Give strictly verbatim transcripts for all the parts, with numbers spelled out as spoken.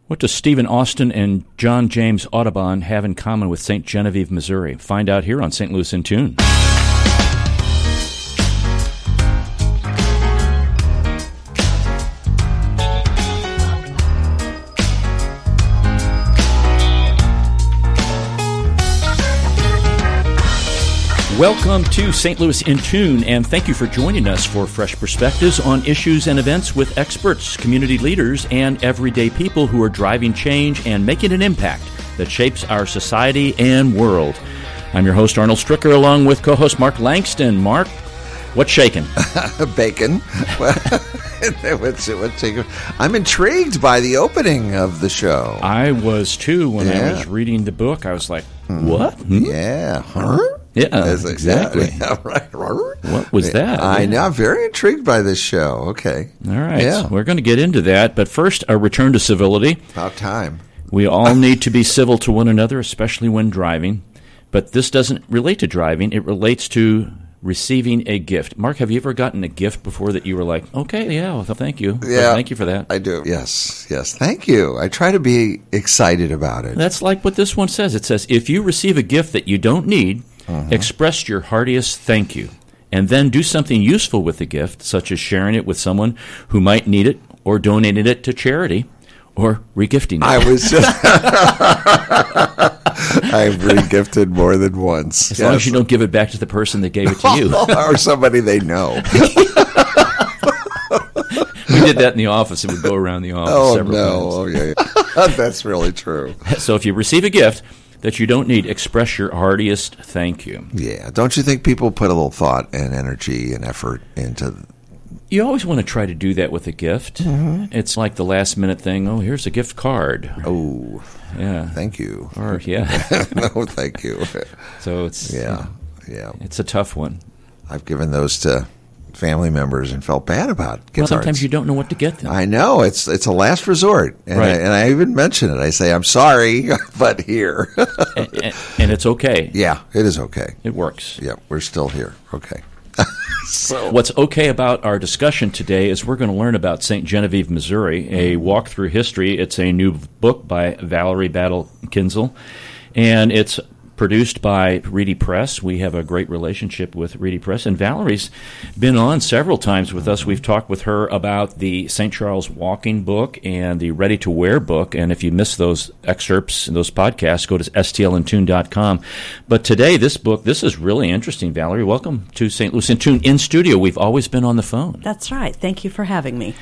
What does Stephen Austin and John James Audubon have in common with Saint Genevieve, Missouri? Find out here on Saint Louis in Tune. Welcome to Saint Louis in Tune, and thank you for joining us for fresh perspectives on issues and events with experts, community leaders, and everyday people who are driving change and making an impact that shapes our society and world. I'm your host, Arnold Stricker, along with co-host Mark Langston. Mark, what's shaking? Bacon. what's, what's shaking? I'm intrigued by the opening of the show. I was too when Yeah. I was reading the book. I was like, what? Hmm? Yeah. Huh? Yeah, As I- exactly. Yeah, right. What was that? I Yeah. know. I'm very intrigued by this show. Okay. All right, Yeah. we're going to get into that, but first, a return to civility. About time. We all need to be civil to one another, especially when driving. But this doesn't relate to driving. It relates to receiving a gift. Mark, have you ever gotten a gift before that you were like, okay, yeah, well, thank you. Yeah. Thank you for that. I do. Yes. Yes. Thank you. I try to be excited about it. That's like what this one says. It says, if you receive a gift that you don't need, Uh-huh. express your heartiest thank you. And then do something useful with the gift, such as sharing it with someone who might need it, or donating it to charity, or regifting it. I was just. I've re-gifted more than once. As long as you don't give it back to the person that gave it to you. or somebody they know. We did that in the office. It would go around the office Oh, several no. times. Okay. That's really true. So if you receive a gift that you don't need, express your heartiest thank you. Yeah. Don't you think people put a little thought and energy and effort into... You always want to try to do that with a gift. Mm-hmm. It's like the last minute thing, oh, here's a gift card. Oh, Yeah. thank you. Or, yeah. No, thank you. So it's Yeah. Yeah. it's a tough one. I've given those to family members and felt bad about gift Well, sometimes cards. you don't know what to get them. I know. It's it's a last resort. And, Right. I, and I even mention it. I say, I'm sorry, but here. and, and, and it's okay. Yeah, it is okay. It works. Yeah, we're still here. Okay. So What's okay about our discussion today is we're going to learn about Saint Genevieve, Missouri, a walk through history. It's a new book by Valerie Battle Kinzel, and it's produced by Reedy Press. We have a great relationship with Reedy Press, and Valerie's been on several times with us. We've talked with her about the Saint Charles Walking book and the Ready to Wear book, and if you missed those excerpts and those podcasts, go to S T L in tune dot com. But today, this book, this is really interesting. Valerie, welcome to Saint Louis in Tune in studio. We've always been on the phone. That's right. Thank you for having me.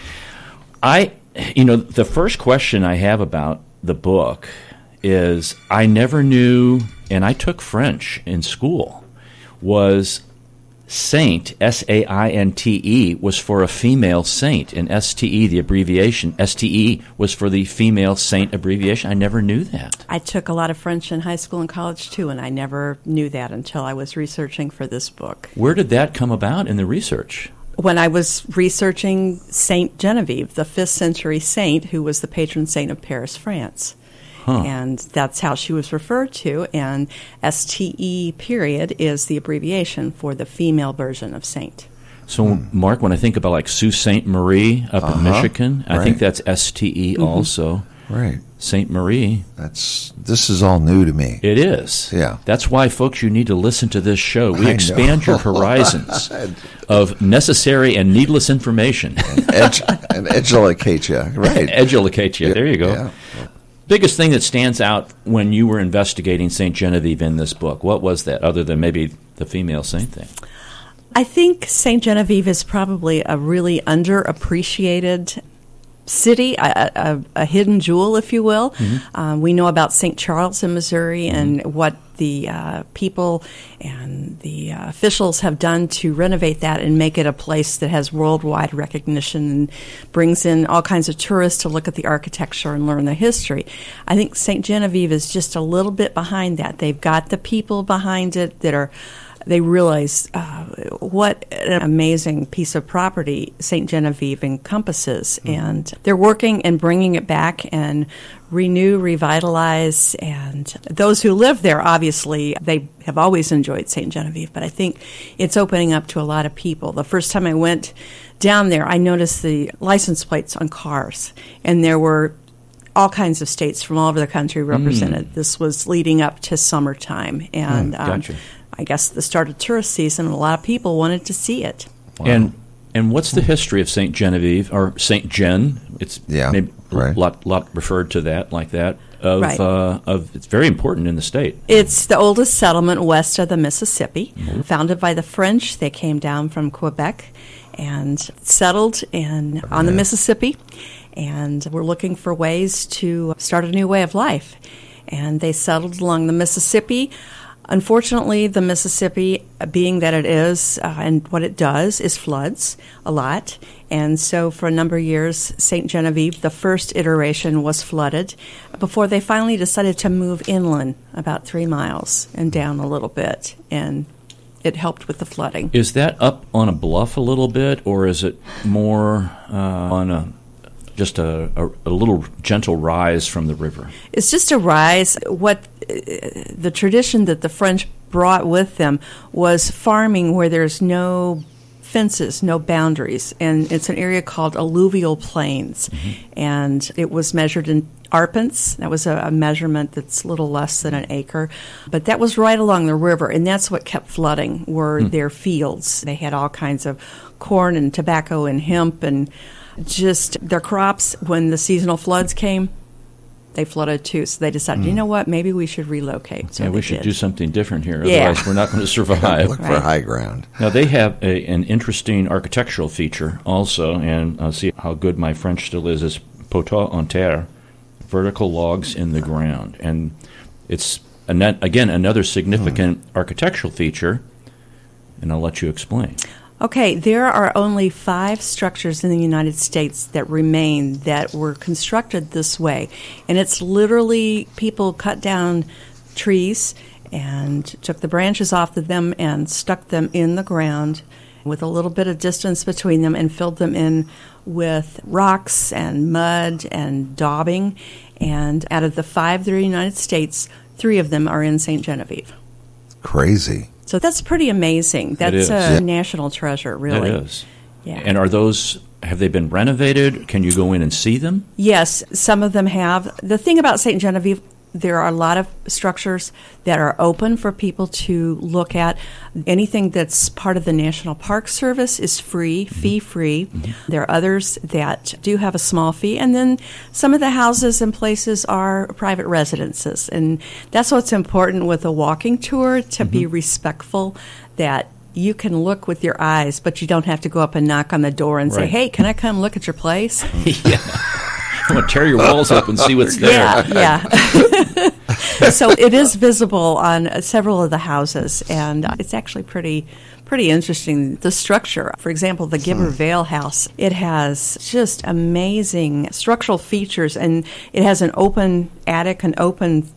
I, you know, the first question I have about the book is I never knew, and I took French in school, was saint, S A I N T E, was for a female saint, and S T E, the abbreviation, S T E was for the female saint abbreviation. I never knew that. I took a lot of French in high school and college, too, and I never knew that until I was researching for this book. Where did that come about in the research? When I was researching Saint Genevieve, the fifth century saint who was the patron saint of Paris, France. Huh. And that's how she was referred to, and S T E period is the abbreviation for the female version of saint. So, Mark, when I think about like Sault Ste. Marie up in Uh-huh. Michigan, I think Right. that's S T E also. right. Saint Marie. That's this is all new to me. It is. Yeah. That's why, folks, you need to listen to this show. We I expand know. your horizons of necessary and needless information. Edge and educate you. Right. Educate you. There you go. Yeah. Biggest thing that stands out when you were investigating Saint Genevieve in this book, what was that, other than maybe the female saint thing? I think Saint Genevieve is probably a really underappreciated city, a, a, a hidden jewel, if you will. Mm-hmm. Um, we know about Saint Charles in Missouri mm-hmm. and what the uh, people and the uh, officials have done to renovate that and make it a place that has worldwide recognition and brings in all kinds of tourists to look at the architecture and learn the history. I think Saint Genevieve is just a little bit behind that. They've got the people behind it that are They realize uh, what an amazing piece of property Saint Genevieve encompasses, mm-hmm. and they're working and bringing it back and renew, revitalize, and those who live there, obviously, they have always enjoyed Saint Genevieve, but I think it's opening up to a lot of people. The first time I went down there, I noticed the license plates on cars, and there were all kinds of states from all over the country represented. Mm. This was leading up to summertime, and mm, gotcha. um, I guess the start of tourist season, and a lot of people wanted to see it. Wow. And and what's the history of Saint Genevieve, or Saint Gen? It's yeah, maybe right. a lot, lot referred to that like that. Of, right. uh, of it's very important in the state. It's the oldest settlement west of the Mississippi, mm-hmm. founded by the French. They came down from Quebec and settled in on the Mississippi, and were looking for ways to start a new way of life. And they settled along the Mississippi. Unfortunately, the Mississippi, being that it is, uh, and what it does, is floods a lot. And so for a number of years, Saint Genevieve, the first iteration, was flooded before they finally decided to move inland about three miles and down a little bit. And it helped with the flooding. Is that up on a bluff a little bit, or is it more uh, on a just a, a, a little gentle rise from the river? It's just a rise. What uh, the tradition that the French brought with them was farming where there's no fences, no boundaries, and it's an area called alluvial plains, mm-hmm. and it was measured in arpents. That was a, a measurement that's a little less than an acre, but that was right along the river, and that's what kept flooding were mm. their fields. They had all kinds of corn and tobacco and hemp and just their crops. When the seasonal floods came, they flooded too. So they decided, mm. you know what, maybe we should relocate. So yeah, we they should did. do something different here. Yeah. Otherwise, we're not going to survive. Look right. for high ground. Now, they have a, an interesting architectural feature also, and I'll see how good my French still is, is poteaux en terre, vertical logs in the ground. And it's, an, again, another significant mm. architectural feature, and I'll let you explain. Okay, there are only five structures in the United States that remain that were constructed this way. And it's literally people cut down trees and took the branches off of them and stuck them in the ground with a little bit of distance between them and filled them in with rocks and mud and daubing. And out of the five that are in the United States, three of them are in Saint Genevieve. Crazy. So that's pretty amazing. That's a yeah. national treasure, really. It is. Yeah. And are those, have they been renovated? Can you go in and see them? Yes, some of them have. The thing about Saint Genevieve, there are a lot of structures that are open for people to look at. Anything that's part of the National Park Service is free, mm-hmm. fee-free. Mm-hmm. There are others that do have a small fee. And then some of the houses and places are private residences. And that's what's important with a walking tour, to mm-hmm. be respectful, that you can look with your eyes, but you don't have to go up and knock on the door and right. say, hey, can I come look at your place? Yeah. I'm going to tear your walls up and see what's there. Yeah, yeah. So it is visible on several of the houses, and it's actually pretty pretty interesting. The structure, for example, the Gibber Vale House, it has just amazing structural features, and it has an open attic, an open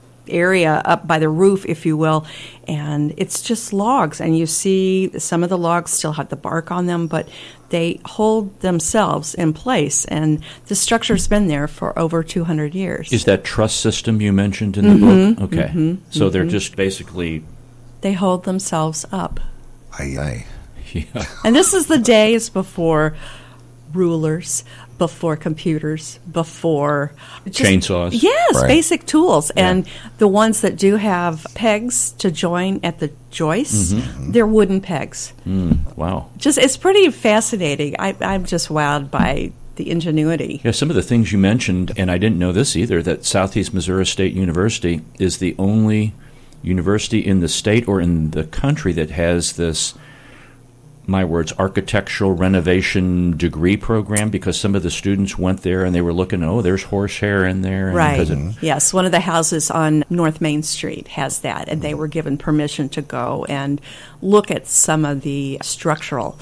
area up by the roof, if you will, and it's just logs, and you see some of the logs still have the bark on them, but they hold themselves in place, and the structure's been there for over two hundred years. Is that truss system you mentioned in the mm-hmm, book? Okay. Mm-hmm, so mm-hmm. they're just basically... They hold themselves up. Aye, aye. Yeah. And this is the days before rulers, before computers, before... just, chainsaws. Yes, right. basic tools. Yeah. And the ones that do have pegs to join at the joists, mm-hmm. they're wooden pegs. Mm, wow. Just It's pretty fascinating. I, I'm just wowed by the ingenuity. Yeah, some of the things you mentioned, and I didn't know this either, that Southeast Missouri State University is the only university in the state or in the country that has this, my words, architectural renovation degree program, because some of the students went there and they were looking, oh, there's horsehair in there. And right. it, yes, one of the houses on North Main Street has that, and they were given permission to go and look at some of the structural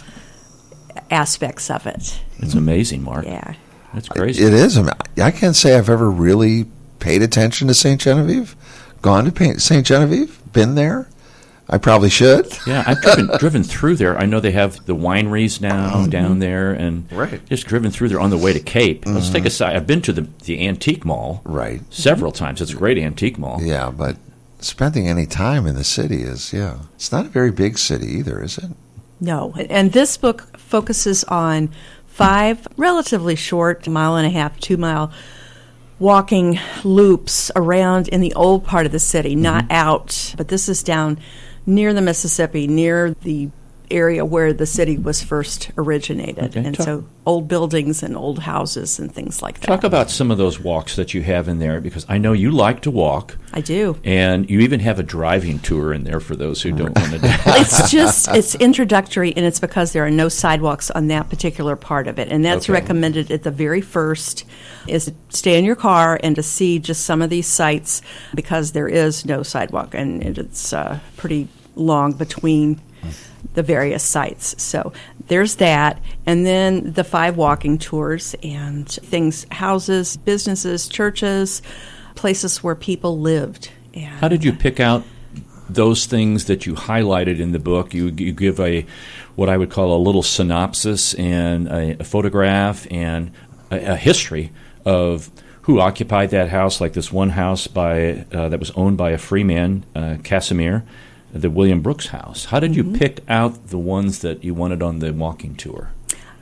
aspects of it. It's amazing, Mark. Yeah. That's crazy. It is. I can't say I've ever really paid attention to Saint Genevieve, gone to Saint Genevieve, been there. I probably should. Yeah, I've driven, driven through there. I know they have the wineries now mm-hmm. down there, and right. just driven through there on the way to Cape. Mm-hmm. Let's take a side. I've been to the, the antique mall right. several times. It's a great antique mall. Yeah, but spending any time in the city is, yeah. It's not a very big city either, is it? No. And this book focuses on five relatively short, mile and a half, two mile walking loops around in the old part of the city, not Mm-hmm. out. But this is down near the Mississippi, near the area where the city was first originated. Okay, And talk- so old buildings and old houses and things like that. Talk about some of those walks that you have in there, because I know you like to walk, I do. and you even have a driving tour in there for those who don't want to do it. It's just, it's introductory, and it's because there are no sidewalks on that particular part of it. And that's Okay. recommended at the very first, is to stay in your car and to see just some of these sites, because there is no sidewalk, and it's uh, pretty long between the various sites. So there's that. And then the five walking tours and things, houses, businesses, churches, places where people lived. And How did you pick out those things that you highlighted in the book? You, you give a what I would call a little synopsis and a, a photograph and a, a history of who occupied that house, like this one house by uh, that was owned by a free man, uh, Casimir, the William Brooks house. How did you pick out the ones that you wanted on the walking tour?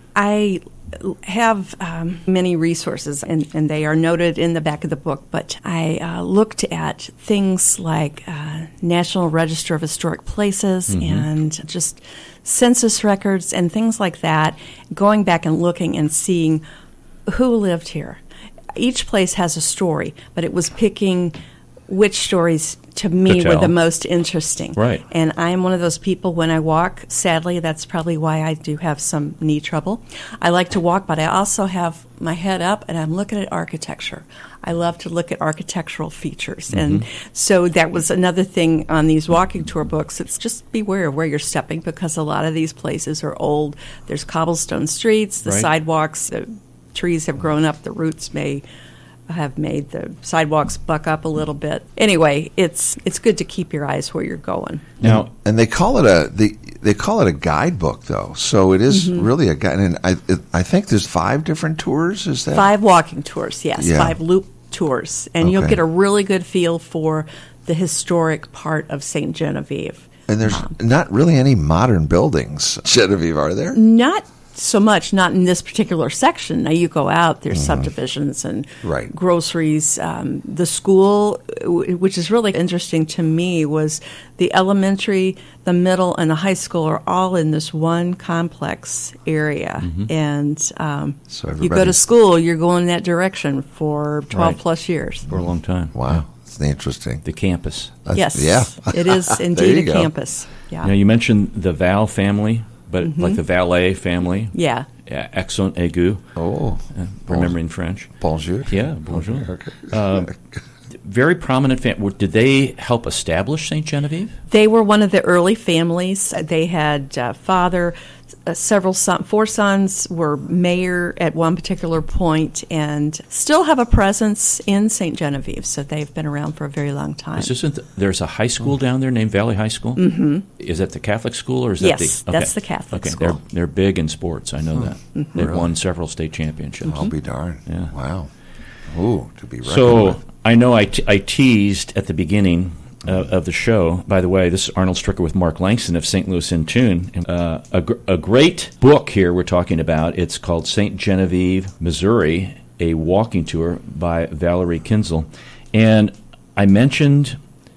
I have um, many resources, and, and they are noted in the back of the book, but I uh, looked at things like uh, National Register of Historic Places and just census records and things like that, going back and looking and seeing who lived here. Each place has a story, but it was picking which stories to me To were tell. the most interesting. Right. And I am one of those people when I walk, sadly, that's probably why I do have some knee trouble. I like to walk, but I also have my head up and I'm looking at architecture. I love to look at architectural features. And so that was another thing on these walking tour books. It's just beware of where you're stepping, because a lot of these places are old. There's cobblestone streets, the Right. sidewalks, the trees have grown up, the roots may have made the sidewalks buck up a little bit. Anyway, it's it's good to keep your eyes where you're going. Now, And they call it a they they call it a guidebook though, so it is Mm-hmm. really a guide. And I it, I think there's five different tours. Is that Five walking tours, yes, Yeah. five loop tours, and you'll Okay. get a really good feel for the historic part of Saint Genevieve. And there's not really any modern buildings, Genevieve, are there? Not so much, not in this particular section. Now you go out, there's subdivisions and Right. groceries. Um, the school, w- which is really interesting to me, was the elementary, the middle, and the high school are all in this one complex area. And um, So you go to everybody's- school, you're going that direction for twelve Right. plus years. for a long time. Wow, it's interesting. The campus. That's- Yes, yeah, it is There indeed you a go. campus. Yeah, Now, you mentioned the Val family, but like the Valet family. yeah. Yeah, accent aigu, Oh, uh, remembering French. bonjour. Yeah, bonjour. Okay. Um, very prominent family. Did they help establish Saint Genevieve? They were one of the early families. They had uh, father, uh, several son, four sons were mayor at one particular point, and still have a presence in Saint Genevieve. So they've been around for a very long time. Is this isn't there's a high school down there named Valley High School? Mm-hmm. Is that the Catholic school or is Yes, that the? that's the Catholic okay. school. They're they're big in sports. I know that they've Really? won several state championships. I'll be darned. Yeah. Wow. Ooh, to be reckoned So with. I know I, te- I teased at the beginning uh, of the show. By the way, this is Arnold Stricker with Mark Langston of Saint Louis in Tune. Uh, a, gr- a great book here we're talking about. It's called Saint Genevieve, Missouri, a walking tour by Valerie Kinzel. And I mentioned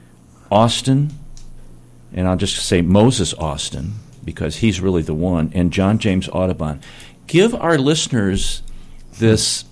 Austin, and I'll just say Moses Austin, because he's really the one, and John James Audubon. Give our listeners this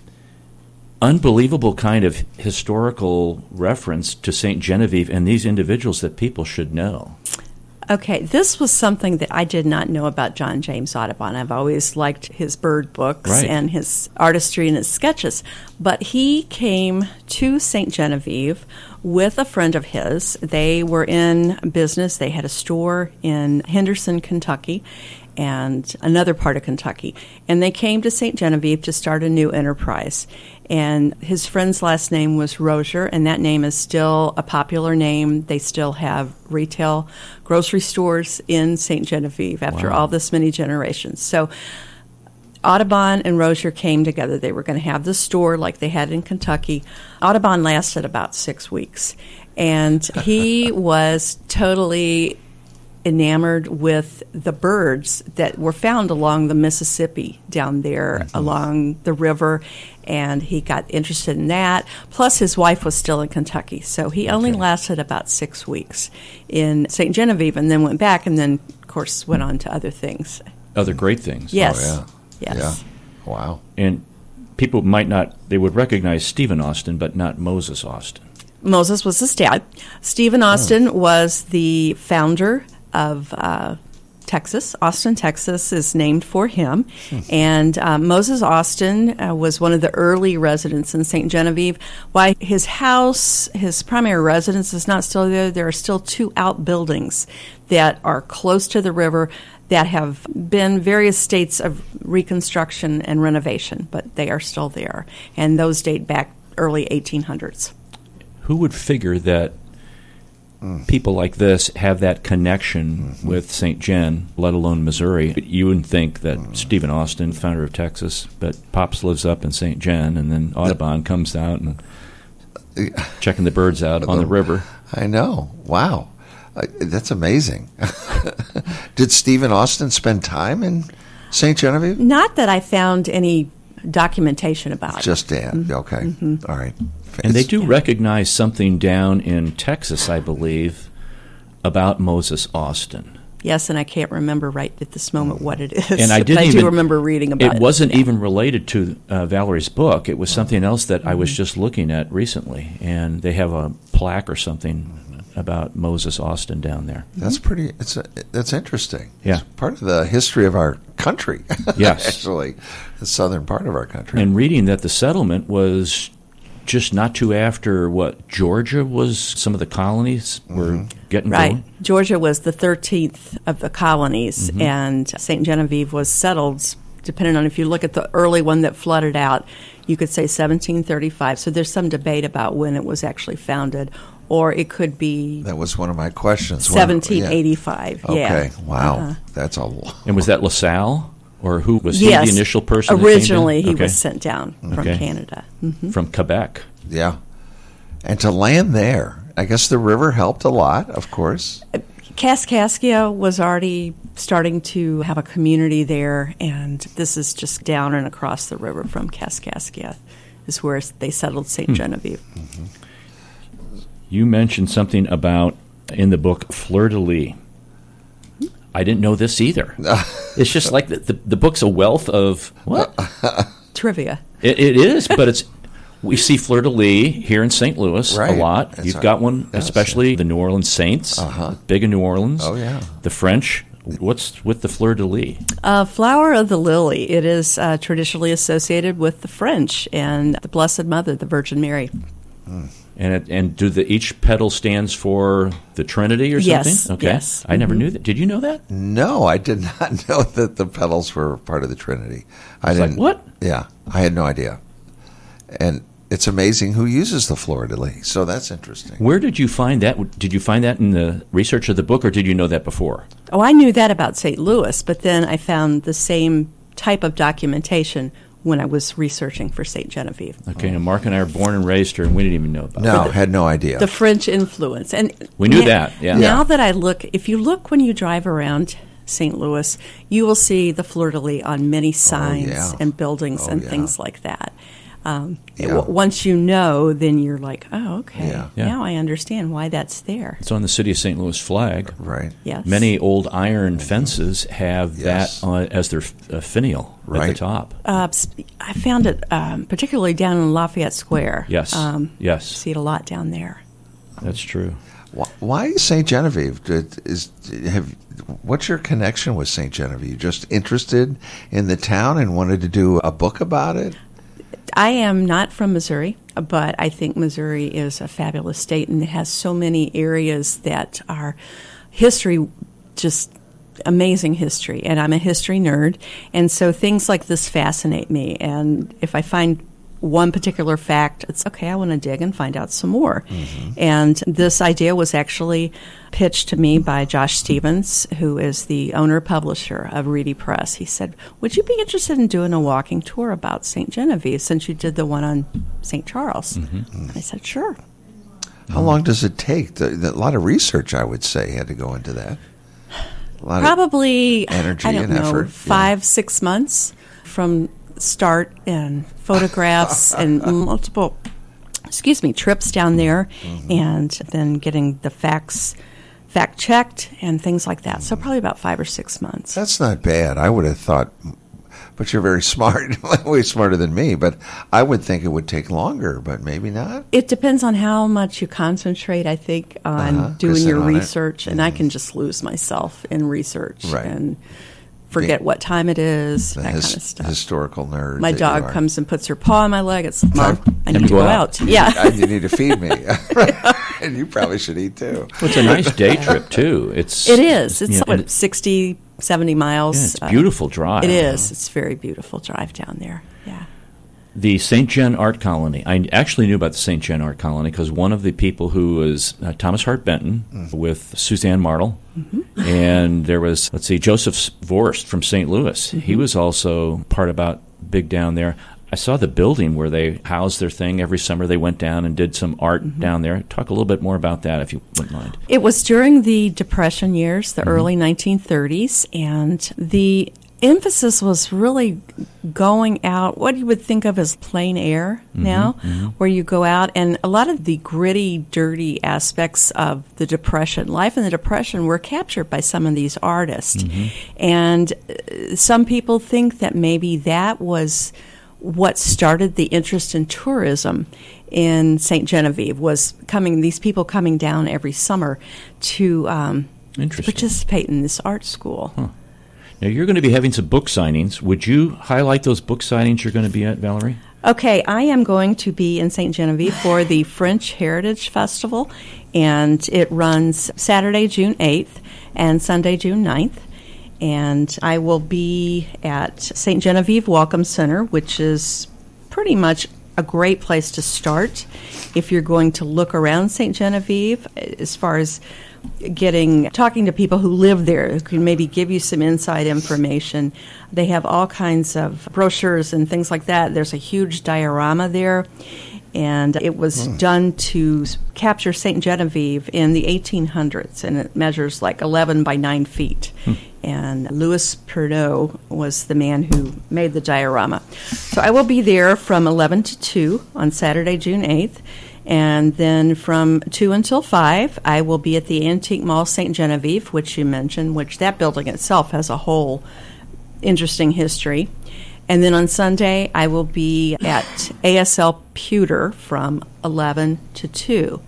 unbelievable kind of historical reference to Saint Genevieve and these individuals that people should know. Okay, this was something that I did not know about John James Audubon. I've always liked his bird books Right. and his artistry and his sketches. But he came to Saint Genevieve with a friend of his. They were in business. They had a store in Henderson, Kentucky, and another part of Kentucky. And they came to Saint Genevieve to start a new enterprise. And his friend's last name was Rozier, and that name is still a popular name. They still have retail grocery stores in Saint Genevieve after Wow. all this many generations. So Audubon and Rozier came together. They were going to have this store like they had in Kentucky. Audubon lasted about six weeks, and he was totally enamored with the birds that were found along the Mississippi down there, mm-hmm. along the river, and he got interested in that. Plus, his wife was still in Kentucky, so he only okay. lasted about six weeks in Saint Genevieve, and then went back, and then, of course, went on to other things. Other great things. Yes. Oh, yeah. Yes. Yeah. Wow. And people might not, they would recognize Stephen Austin, but not Moses Austin. Moses was his dad. Stephen Austin oh. was the founder of uh, Texas. Austin, Texas is named for him. Hmm. And uh, Moses Austin uh, was one of the early residents in Saint Genevieve. Why his house, his primary residence is not still there, there are still two outbuildings that are close to the river that have been various states of reconstruction and renovation, but they are still there. And those date back early eighteen hundreds. Who would figure that mm. people like this have that connection mm-hmm. with Saint Gen, let alone Missouri? You wouldn't think that mm. Stephen Austin, founder of Texas, but Pops lives up in Saint Gen, and then Audubon comes out and checking the birds out on the river. I know. Wow. Uh, that's amazing. Did Stephen Austin spend time in Saint Genevieve? Not that I found any documentation about Just it. Just Dan. Mm-hmm. Okay. Mm-hmm. All right. And they do recognize something down in Texas, I believe, about Moses Austin. Yes, and I can't remember right at this moment what it is. And I didn't I even, do remember reading about it. It wasn't yeah. even related to uh, Valerie's book. It was something else that mm-hmm. I was just looking at recently. And they have a plaque or something about Moses Austin down there. That's pretty. It's a, that's interesting. Yeah, it's part of the history of our country. Yes, actually, the southern part of our country. And reading that the settlement was just not too after what Georgia was. Some of the colonies were mm-hmm. getting right. going. Georgia was the thirteenth of the colonies, mm-hmm. and Saint Genevieve was settled. Depending on if you look at the early one that flooded out, you could say seventeen thirty-five. So there's some debate about when it was actually founded. Or it could be... That was one of my questions. seventeen eighty-five, when, yeah. yeah. Okay, wow. Uh-huh. That's a lot. And was that LaSalle? Or who was yes. he the initial person Originally, that came he okay. was sent down from okay. Canada. Mm-hmm. From Quebec. Yeah. And to land there, I guess the river helped a lot, of course. Kaskaskia was already starting to have a community there, and this is just down and across the river from Kaskaskia is where they settled Saint Hmm. Genevieve. Mm-hmm. You mentioned something about, in the book, fleur-de-lis. I didn't know this either. It's just like the, the, the book's a wealth of, what? Trivia. It, it is, but it's, we see fleur-de-lis here in Saint Louis right. a lot. That's You've right. got one, yes, especially yeah. the New Orleans Saints, uh-huh. big in New Orleans. Oh, yeah. The French. What's with the fleur-de-lis? Uh, flower of the lily. It is uh, traditionally associated with the French and the Blessed Mother, the Virgin Mary. Mm. And it, and do the each petal stands for the Trinity or something? Yes. Okay. Yes. I never Mm-hmm. knew that. Did you know that? No, I did not know that the petals were part of the Trinity. I, I was didn't. like, what? Yeah, I had no idea. And it's amazing who uses the fleur-de-lis. So that's interesting. Where did you find that? Did you find that in the research of the book, or did you know that before? Oh, I knew that about Saint Louis, but then I found the same type of documentation when I was researching for Saint Genevieve. Okay, now Mark and I are born and raised here, and we didn't even know about No, it. had no idea. The French influence. And We knew na- that, yeah. Now Yeah. that I look, if you look when you drive around Saint Louis, you will see the fleur-de-lis on many signs yeah. and buildings Oh, and yeah. things like that. Um, it- Yeah. w- once you know, then you're like, oh, okay. Yeah. Yeah. Now I understand why that's there. It's on the City of Saint Louis flag. Right. Yes. Many old iron fences have Yes. that uh, as their f- uh, finial at the Right. top. Uh, sp- I found it um, particularly down in Lafayette Square. Yes, Um, yes, see it a lot down there. that's true. Wh- Why Saint Genevieve? Did, is have what's your connection with Saint Genevieve? You just interested in the town and wanted to do a book about it? I am not from Missouri, but I think Missouri is a fabulous state and it has so many areas that are history, just amazing history. And I'm a history nerd, and so things like this fascinate me. And if I find one particular fact, it's okay, I want to dig and find out some more. Mm-hmm. And this idea was actually pitched to me by Josh Stevens, who is the owner-publisher of Reedy Press. He said, would you be interested in doing a walking tour about Saint Genevieve since you did the one on Saint Charles? Mm-hmm. And I said, sure. How long does it take? The, the, a lot of research, I would say, had to go into that. A lot Probably, of energy I don't and know, effort. five, Yeah. six months from start, and photographs and multiple, excuse me, trips down there, mm-hmm. and then getting the facts fact checked and things like that. So probably about five or six months. That's not bad. I would have thought, but you're very smart, way smarter than me, but I would think it would take longer, but maybe not. It depends on how much you concentrate, I think, on Uh-huh, doing your on research, it. and Mm-hmm. I can just lose myself in research Right. and forget The- what time it is, The that his- kind of stuff. historical nerd. My that dog you are. comes and puts her paw on my leg. It's, Mom, I need to to go go out. out. Yeah. You need to feed me. And you probably should eat too. Well, it's a nice day trip, too. It's It is. It's yeah, what, and- sixty, seventy miles. yeah, it's Uh, a beautiful drive. It is. It's a very beautiful drive down there. Yeah. The Saint John Art Colony. I actually knew about the Saint John Art Colony because one of the people who was uh, Thomas Hart Benton Mm. with Suzanne Martel, Mm-hmm. and there was, let's see, Joseph Vorst from Saint Louis. Mm-hmm. He was also part about big down there. I saw the building where they housed their thing every summer. They went down and did some art Mm-hmm. down there. Talk a little bit more about that, if you wouldn't mind. It was during the Depression years, the Mm-hmm. early nineteen thirties, and the emphasis was really going out, what you would think of as plein air Mm-hmm, now, where you go out, and a lot of the gritty, dirty aspects of the Depression, life in the Depression, were captured by some of these artists. Mm-hmm. And uh, some people think that maybe that was what started the interest in tourism in Saint Genevieve, was coming these people coming down every summer to, um, to Interesting. participate in this art school. Huh. Now, you're going to be having some book signings. Would you highlight those book signings you're going to be at, Valerie? Okay, I am going to be in Saint Genevieve for the French Heritage Festival, and it runs Saturday, June eighth, and Sunday, June ninth. And I will be at Saint Genevieve Welcome Center, which is pretty much a great place to start if you're going to look around Saint Genevieve, as far as getting talking to people who live there who can maybe give you some inside information. They have all kinds of brochures and things like that. There's a huge diorama there, and it was Hmm. done to capture Saint Genevieve in the eighteen hundreds, and it measures like eleven by nine feet. Hmm. And Louis Pernaut was the man who made the diorama. So I will be there from eleven to two on Saturday, June eighth. And then from two until five, I will be at the Antique Mall Saint Genevieve, which you mentioned, which that building itself has a whole interesting history. And then on Sunday, I will be at A S L Pewter from eleven to two.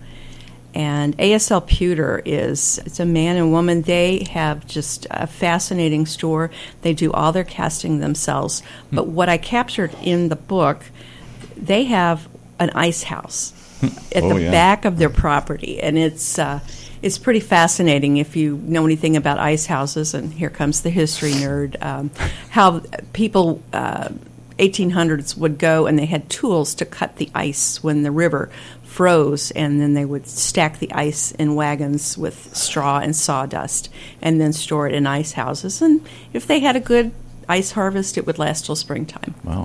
And A S L Pewter is, it's a man and woman. They have just a fascinating store. They do all their casting themselves. But what I captured in the book, they have an ice house at Oh, the yeah. back of their property, and it's uh, it's pretty fascinating if you know anything about ice houses. And here comes the history nerd. Um, how people uh, eighteen hundreds would go, and they had tools to cut the ice when the river froze, and then they would stack the ice in wagons with straw and sawdust, and then store it in ice houses. And if they had a good ice harvest, it would last till springtime. Wow.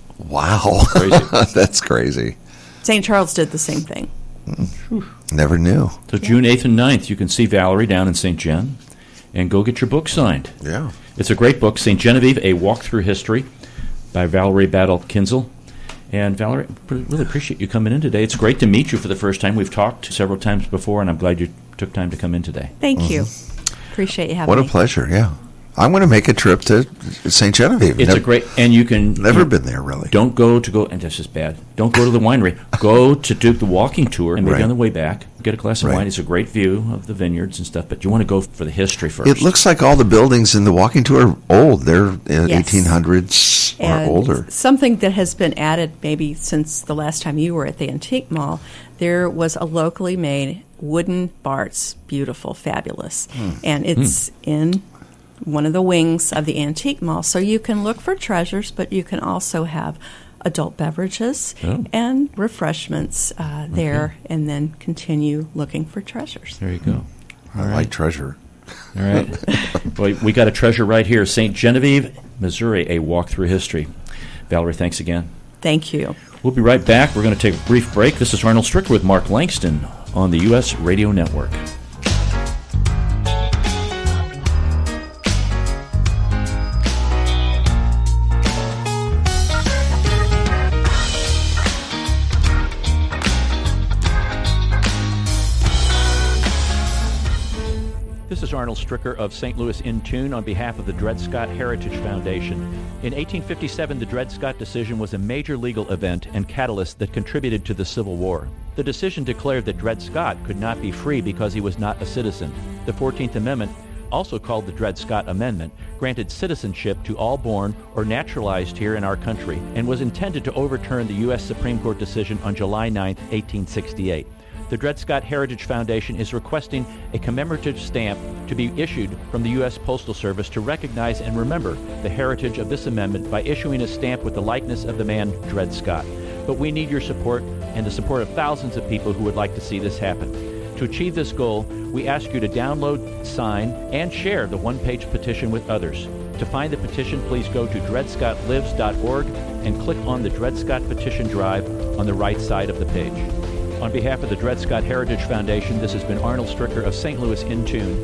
Wow. Crazy. That's crazy. Saint Charles did the same thing. Never knew. So June eighth and ninth, you can see Valerie down in Saint Gen and go get your book signed. Yeah. It's a great book, Saint Genevieve, A Walk Through History by Valerie Battle Kinzel. And Valerie, I really appreciate you coming in today. It's great to meet you for the first time. We've talked several times before, and I'm glad you took time to come in today. Thank you. Appreciate you having What a me. pleasure, yeah. I'm going to make a trip to Saint Genevieve. It's Never- a great, and you can Never you been there, really. Don't go to go, and this is bad. Don't go to the winery. Go to do the walking tour, and maybe Right. on the way back, get a glass of Right. wine. It's a great view of the vineyards and stuff, but you want to go for the history first. It looks like all the buildings in the walking tour are old. They're uh, Yes. eighteen hundreds or And older. something that has been added maybe since the last time you were at the Antique Mall, there was a locally made wooden Bart's, beautiful, fabulous. Hmm. And it's in one of the wings of the Antique Mall. So you can look for treasures, but you can also have adult beverages Oh. and refreshments uh, there, and then continue looking for treasures. There you go. I like treasure. All right. Well, we got a treasure right here. Saint Genevieve, Missouri, A Walk Through History. Valerie, thanks again. Thank you. We'll be right back. We're going to take a brief break. This is Arnold Stricker with Mark Langston on the U S Radio Network. This is Arnold Stricker of Saint Louis In Tune on behalf of the Dred Scott Heritage Foundation. In eighteen fifty-seven, the Dred Scott decision was a major legal event and catalyst that contributed to the Civil War. The decision declared that Dred Scott could not be free because he was not a citizen. The fourteenth Amendment, also called the Dred Scott Amendment, granted citizenship to all born or naturalized here in our country and was intended to overturn the U S Supreme Court decision on July ninth, eighteen sixty-eight. The Dred Scott Heritage Foundation is requesting a commemorative stamp to be issued from the U S Postal Service to recognize and remember the heritage of this amendment by issuing a stamp with the likeness of the man Dred Scott. But we need your support and the support of thousands of people who would like to see this happen. To achieve this goal, we ask you to download, sign, and share the one-page petition with others. To find the petition, please go to dred scott lives dot org and click on the Dred Scott Petition Drive on the right side of the page. On behalf of the Dred Scott Heritage Foundation, this has been Arnold Stricker of Saint Louis In Tune.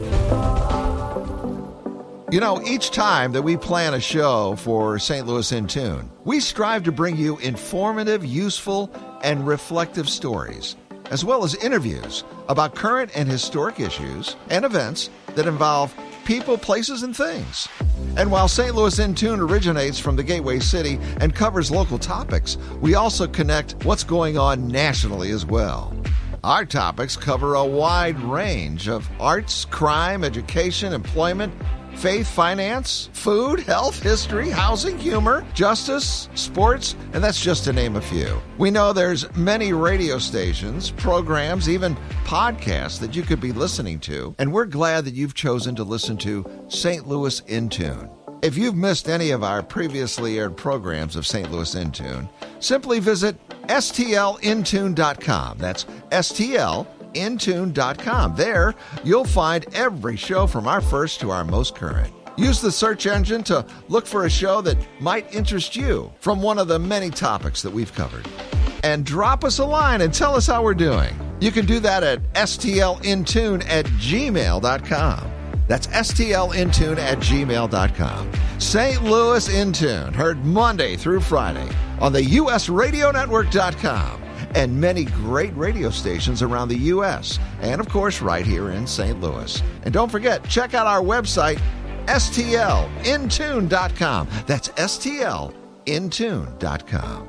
You know, each time that we plan a show for Saint Louis In Tune, we strive to bring you informative, useful, and reflective stories, as well as interviews about current and historic issues and events that involve people, places, and things. And while Saint Louis In Tune originates from the Gateway City and covers local topics, we also connect what's going on nationally as well. Our topics cover a wide range of arts, crime, education, employment, faith, finance, food, health, history, housing, humor, justice, sports, and that's just to name a few. We know there's many radio stations, programs, even podcasts that you could be listening to, and we're glad that you've chosen to listen to Saint Louis In Tune. If you've missed any of our previously aired programs of Saint Louis In Tune, simply visit S T L in tune dot com. That's S T L in tune dot com. There, you'll find every show from our first to our most current. Use the search engine to look for a show that might interest you from one of the many topics that we've covered. And drop us a line and tell us how we're doing. You can do that at S T L in tune at gmail dot com. That's S T L in tune at gmail dot com. Saint Louis In Tune, heard Monday through Friday on the U S radio network dot com and many great radio stations around the U S and, of course, right here in Saint Louis. And don't forget, check out our website, S T L in tune dot com. That's S T L in tune dot com.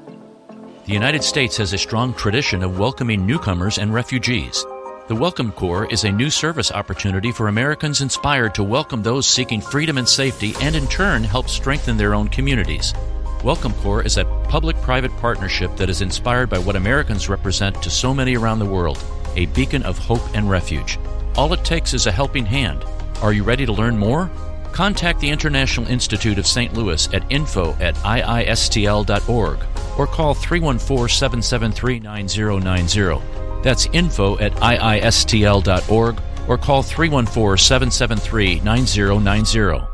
The United States has a strong tradition of welcoming newcomers and refugees. The Welcome Corps is a new service opportunity for Americans inspired to welcome those seeking freedom and safety and in turn help strengthen their own communities. Welcome Corps is a public-private partnership that is inspired by what Americans represent to so many around the world, a beacon of hope and refuge. All it takes is a helping hand. Are you ready to learn more? Contact the International Institute of Saint Louis at info at I I S T L dot org or call three one four, seven seven three, nine zero nine zero. That's info at I I S T L dot org or call three one four, seven seven three, nine zero nine zero.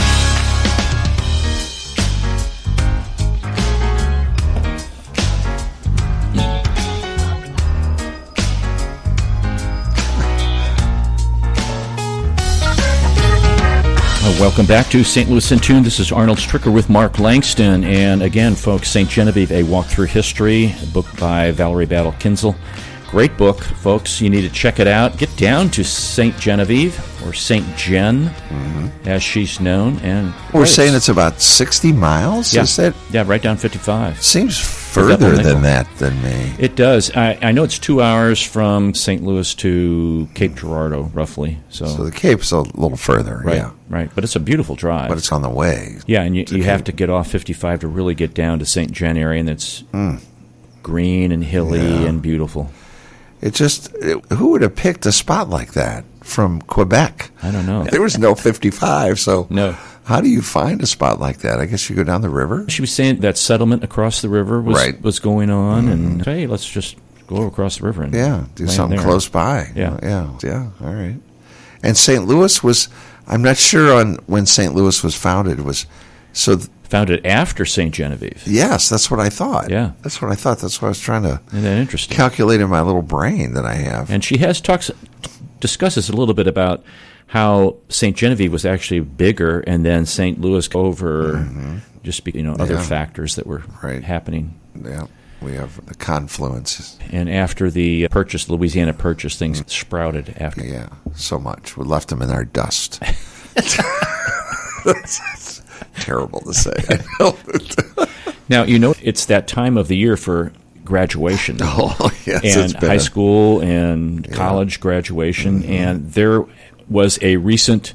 Welcome back to Saint Louis In Tune. This is Arnold Stricker with Mark Langston. And again, folks, Saint Genevieve, A Walk Through History, a book by Valerie Battle Kinzel. Great book, folks. You need to check it out. Get down to Saint Genevieve, or Saint Jen, mm-hmm. as she's known. And We're saying it's about sixty miles, yeah. is that? Yeah, right down fifty-five. Seems further than that than me. It does. I, I know it's two hours from Saint Louis to Cape Girardeau, roughly. So, so the Cape's a little further, right, yeah. Right, but it's a beautiful drive. But it's on the way. Yeah, and you, you have to get off fifty-five to really get down to Saint Jen area, and it's mm. green and hilly yeah. and beautiful. It just, it, who would have picked a spot like that from Quebec? I don't know. There was no fifty-five, so no. How do you find a spot like that? I guess you go down the river? She was saying that settlement across the river was, right. was going on, mm. and hey, let's just go across the river and yeah, do something there. close by. Yeah. yeah, yeah, all right. And Saint Louis was, I'm not sure on when Saint Louis was founded. Was so th- Founded after Saint Genevieve. Yes, that's what I thought. Yeah. That's what I thought. That's what I was trying to Isn't that interesting? calculate in my little brain that I have. And she has talks, discusses a little bit about how Saint Genevieve was actually bigger and then Saint Louis over mm-hmm. just, you know, other yeah. factors that were right. happening. Yeah. We have the confluence. And after the purchase, Louisiana Purchase, things mm. sprouted after. Yeah, so much. We left them in our dust. That's terrible to say. I know. Now, you know, it's that time of the year for graduation. Oh, yes. And high a, school and yeah. college graduation. Mm-hmm. And there was a recent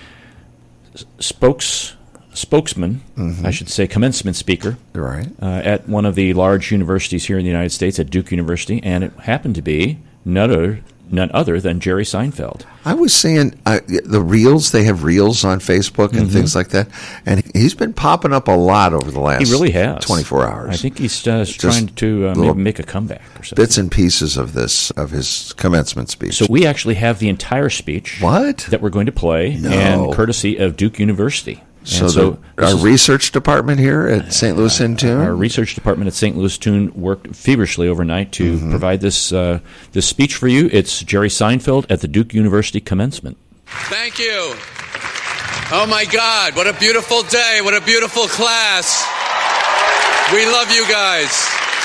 spokes spokesman, mm-hmm. I should say, commencement speaker, right, uh, at one of the large universities here in the United States, at Duke University, and it happened to be none other, none other than Jerry Seinfeld. I was seeing uh, the reels, they have reels on Facebook and mm-hmm. things like that, and he's been popping up a lot over the last he really has. twenty-four hours. I think he's uh, trying to uh, maybe make a comeback or something. Bits and pieces of this, of his commencement speech. So we actually have the entire speech what? that we're going to play, no. and courtesy of Duke University. So, so the, our is, research department here at Saint Louis Intune? Our research department at Saint Louis Intune worked feverishly overnight to mm-hmm. provide this uh, this speech for you. It's Jerry Seinfeld at the Duke University commencement. Thank you. Oh, my God. What a beautiful day. What a beautiful class. We love you guys.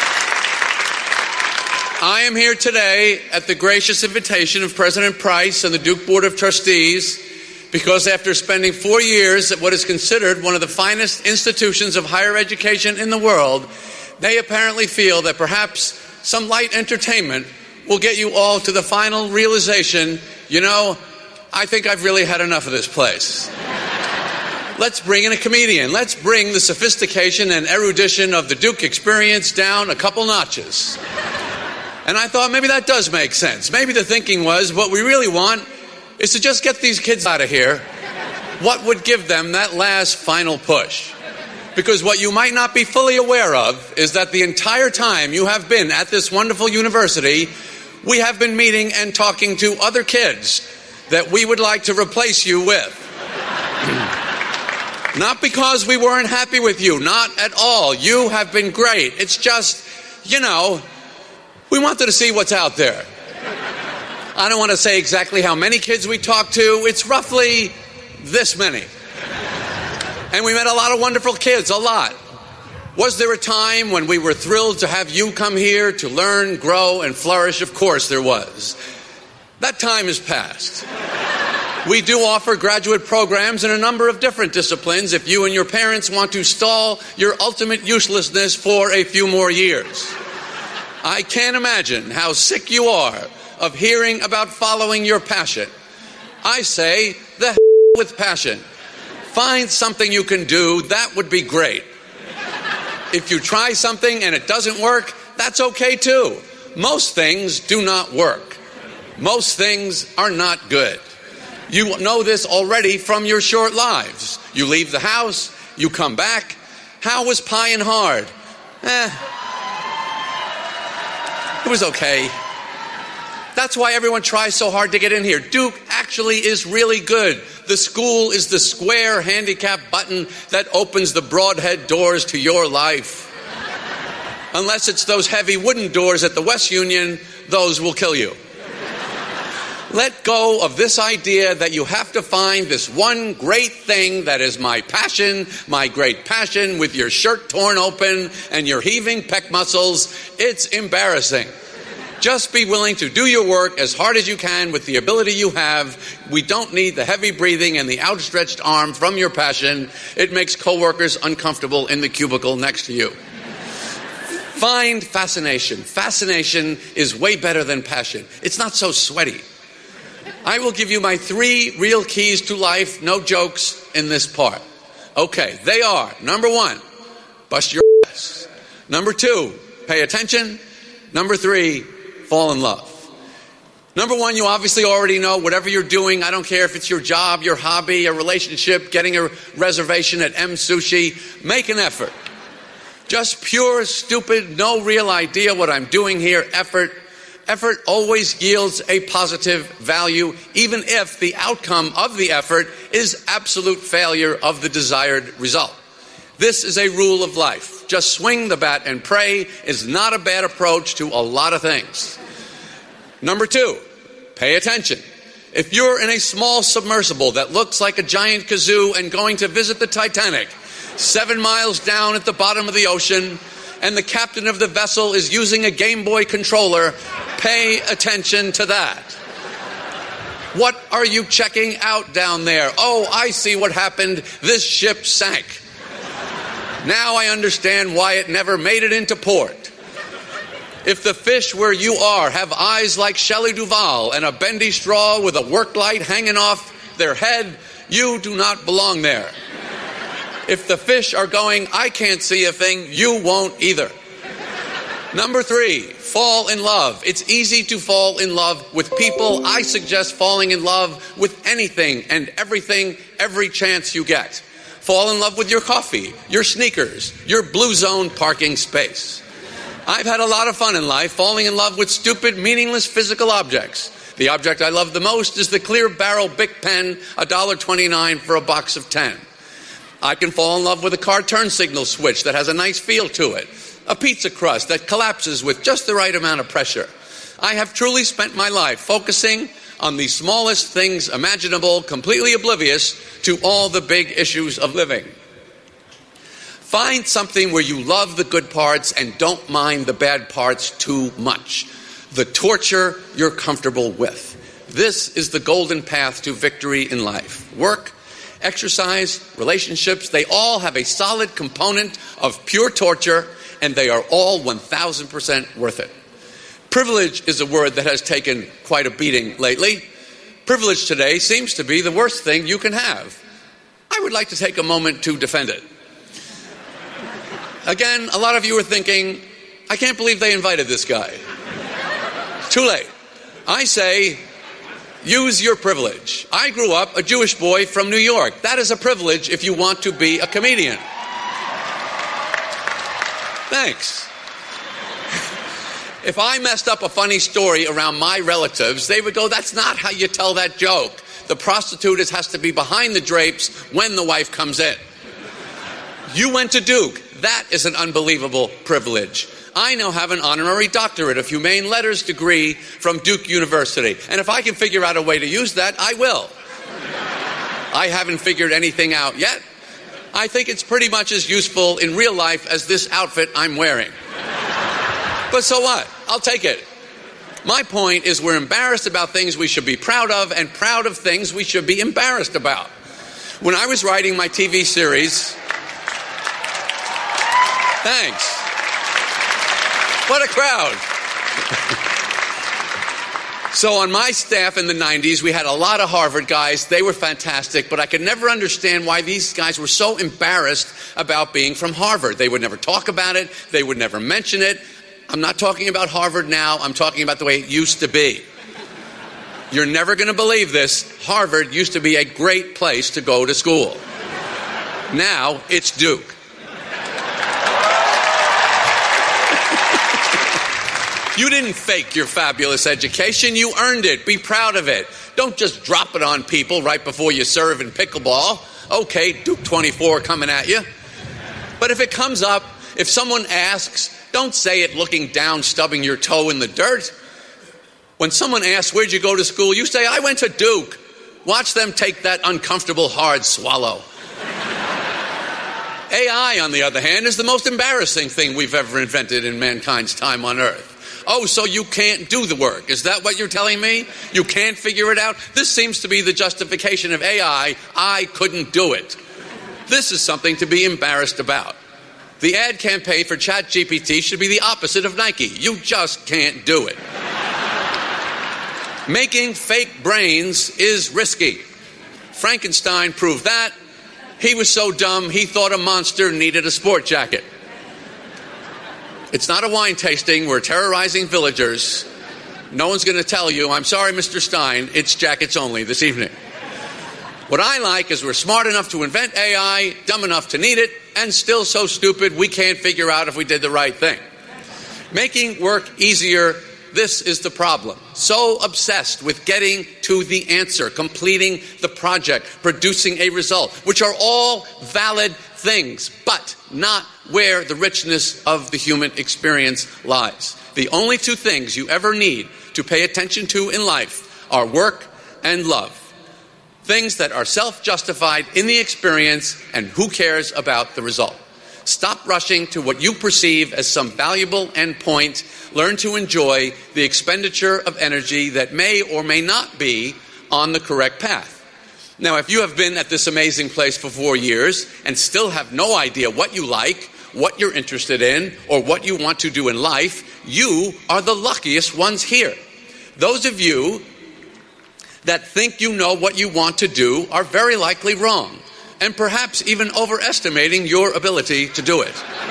I am here today at the gracious invitation of President Price and the Duke Board of Trustees because after spending four years at what is considered one of the finest institutions of higher education in the world, they apparently feel that perhaps some light entertainment will get you all to the final realization, you know, I think I've really had enough of this place. Let's bring in a comedian. Let's bring the sophistication and erudition of the Duke experience down a couple notches. And I thought maybe that does make sense. Maybe the thinking was what we really want is to just get these kids out of here. What would give them that last final push? Because what you might not be fully aware of is that the entire time you have been at this wonderful university, we have been meeting and talking to other kids that we would like to replace you with. Not because we weren't happy with you, not at all. You have been great. It's just, you know, we wanted to see what's out there. I don't want to say exactly how many kids we talked to. It's roughly this many. And we met a lot of wonderful kids, a lot. Was there a time when we were thrilled to have you come here to learn, grow, and flourish? Of course there was. That time has passed. We do offer graduate programs in a number of different disciplines if you and your parents want to stall your ultimate uselessness for a few more years. I can't imagine how sick you are of hearing about following your passion. I say, the hell with passion. Find something you can do, that would be great. If you try something and it doesn't work, that's okay too. Most things do not work. Most things are not good. You know this already from your short lives. You leave the house, you come back. How was pie and hard? Eh, it was okay. That's why everyone tries so hard to get in here. Duke actually is really good. The school is the square handicap button that opens the broadhead doors to your life. Unless it's those heavy wooden doors at the West Union, those will kill you. Let go of this idea that you have to find this one great thing that is my passion, my great passion, with your shirt torn open and your heaving pec muscles. It's embarrassing. Just be willing to do your work as hard as you can with the ability you have. We don't need the heavy breathing and the outstretched arm from your passion. It makes coworkers uncomfortable in the cubicle next to you. Find fascination. Fascination is way better than passion. It's not so sweaty. I will give you my three real keys to life, no jokes in this part. Okay, they are, number one, bust your ass. Number two, pay attention. Number three, fall in love. Number one, you obviously already know whatever you're doing. I don't care if it's your job, your hobby, a relationship, getting a reservation at M Sushi. Make an effort. Just pure, stupid, no real idea what I'm doing here effort. Effort always yields a positive value, even if the outcome of the effort is absolute failure of the desired result. This is a rule of life. Just swing the bat and pray is not a bad approach to a lot of things. Number two, pay attention. If you're in a small submersible that looks like a giant kazoo and going to visit the Titanic, seven miles down at the bottom of the ocean, and the captain of the vessel is using a Game Boy controller, pay attention to that. What are you checking out down there? Oh, I see what happened. This ship sank. Now I understand why it never made it into port. If the fish where you are have eyes like Shelley Duvall and a bendy straw with a work light hanging off their head, you do not belong there. If the fish are going, I can't see a thing, you won't either. Number three, fall in love. It's easy to fall in love with people. I suggest falling in love with anything and everything every chance you get. Fall in love with your coffee, your sneakers, your blue zone parking space. I've had a lot of fun in life falling in love with stupid, meaningless physical objects. The object I love the most is the clear barrel Bic pen, one dollar twenty-nine for a box of ten. I can fall in love with a car turn signal switch that has a nice feel to it. A pizza crust that collapses with just the right amount of pressure. I have truly spent my life focusing on the smallest things imaginable, completely oblivious to all the big issues of living. Find something where you love the good parts and don't mind the bad parts too much. The torture you're comfortable with. This is the golden path to victory in life. Work, exercise, relationships, they all have a solid component of pure torture, and they are all one thousand percent worth it. Privilege is a word that has taken quite a beating lately. Privilege today seems to be the worst thing you can have. I would like to take a moment to defend it. Again, a lot of you are thinking, I can't believe they invited this guy. Too late. I say, use your privilege. I grew up a Jewish boy from New York. That is a privilege if you want to be a comedian. Thanks. If I messed up a funny story around my relatives, they would go, that's not how you tell that joke. The prostitute has to be behind the drapes when the wife comes in. You went to Duke. That is an unbelievable privilege. I now have an honorary doctorate of humane letters degree from Duke University. And if I can figure out a way to use that, I will. I haven't figured anything out yet. I think it's pretty much as useful in real life as this outfit I'm wearing. But so what? I'll take it. My point is we're embarrassed about things we should be proud of and proud of things we should be embarrassed about. When I was writing my T V series... Thanks. What a crowd. So on my staff in the nineties, we had a lot of Harvard guys. They were fantastic, but I could never understand why these guys were so embarrassed about being from Harvard. They would never talk about it. They would never mention it. I'm not talking about Harvard now. I'm talking about the way it used to be. You're never going to believe this. Harvard used to be a great place to go to school. Now it's Duke. You didn't fake your fabulous education. You earned it. Be proud of it. Don't just drop it on people right before you serve in pickleball. Okay, Duke twenty-four coming at you. But if it comes up, if someone asks, don't say it looking down, stubbing your toe in the dirt. When someone asks, where'd you go to school? You say, I went to Duke. Watch them take that uncomfortable, hard swallow. A I, on the other hand, is the most embarrassing thing we've ever invented in mankind's time on Earth. Oh, so you can't do the work. Is that what you're telling me? You can't figure it out? This seems to be the justification of A I. I couldn't do it. This is something to be embarrassed about. The ad campaign for ChatGPT should be the opposite of Nike. You just can't do it. Making fake brains is risky. Frankenstein proved that. He was so dumb, he thought a monster needed a sport jacket. It's not a wine tasting. We're terrorizing villagers. No one's going to tell you, I'm sorry, Mister Stein, it's jackets only this evening. What I like is we're smart enough to invent A I, dumb enough to need it, and still so stupid we can't figure out if we did the right thing. Making work easier, this is the problem. So obsessed with getting to the answer, completing the project, producing a result, which are all valid things, but not where the richness of the human experience lies. The only two things you ever need to pay attention to in life are work and love. Things that are self-justified in the experience, and who cares about the result? Stop rushing to what you perceive as some valuable endpoint. Learn to enjoy the expenditure of energy that may or may not be on the correct path. Now, if you have been at this amazing place for four years and still have no idea what you like, what you're interested in, or what you want to do in life, you are the luckiest ones here. Those of you that think you know what you want to do are very likely wrong, and perhaps even overestimating your ability to do it.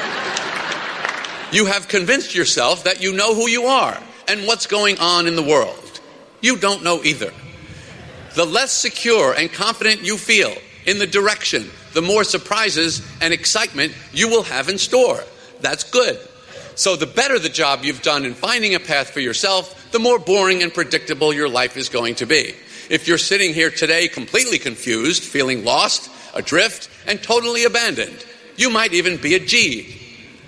You have convinced yourself that you know who you are and what's going on in the world. You don't know either. The less secure and confident you feel in the direction, the more surprises and excitement you will have in store. That's good. So the better the job you've done in finding a path for yourself, the more boring and predictable your life is going to be. If you're sitting here today completely confused, feeling lost, adrift, and totally abandoned, you might even be a G.